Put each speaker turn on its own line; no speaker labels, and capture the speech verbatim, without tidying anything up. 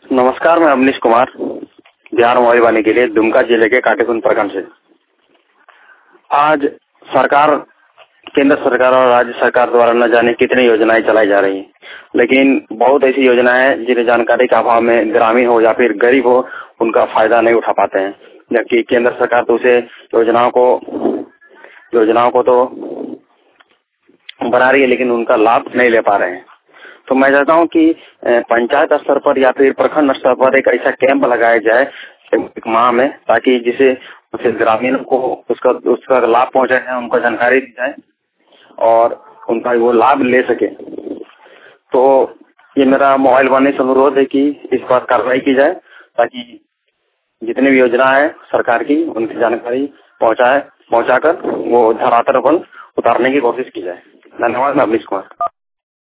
नमस्कार, मैं अवनीश कुमार बिहार मोबाइल वाले के लिए दुमका जिले के काटेकुंड प्रखंड से। आज सरकार, केंद्र सरकार और राज्य सरकार द्वारा न जाने कितनी योजनाएं चलाई जा रही हैं, लेकिन बहुत ऐसी योजनाएं हैं जिन्हें जानकारी के अभाव में ग्रामीण हो या फिर गरीब हो उनका फायदा नहीं उठा पाते हैं। जबकि केंद्र सरकार तो उसे योजनाओं को योजनाओं को तो बना रही है, लेकिन उनका लाभ नहीं ले पा रहे हैं। तो मैं चाहता हूं कि पंचायत स्तर पर या फिर प्रखंड स्तर पर एक ऐसा कैंप लगाया जाए एक माह में, ताकि जिसे उसे ग्रामीणों को उसका उसका लाभ पहुंचाया जाए, उनको जानकारी दी जाए और उनका वो लाभ ले सके। तो ये मेरा मोबाइल वाले से अनुरोध है कि इस पर कार्रवाई की जाए, ताकि जितनी भी योजना है सरकार की उनकी जानकारी पहुंचाए पहुंचाकर वो धरातल पर उतारने की कोशिश की जाए। धन्यवाद। मैं अवनीश कुमार।